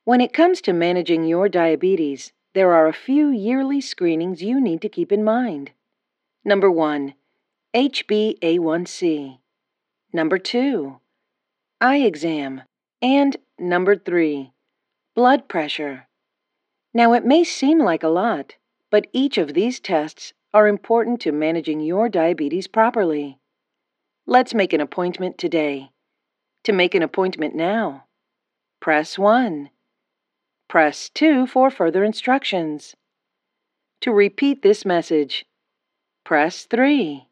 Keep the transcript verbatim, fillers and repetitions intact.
When it comes to managing your diabetes, there are a few yearly screenings you need to keep in mind. Number one, H b A one C. Number two, eye exam. And number three, blood pressure. Now, it may seem like a lot, but each of these tests are important to managing your diabetes properly. Let's make an appointment today. To make an appointment now, press one. Press two for further instructions. To repeat this message, press three.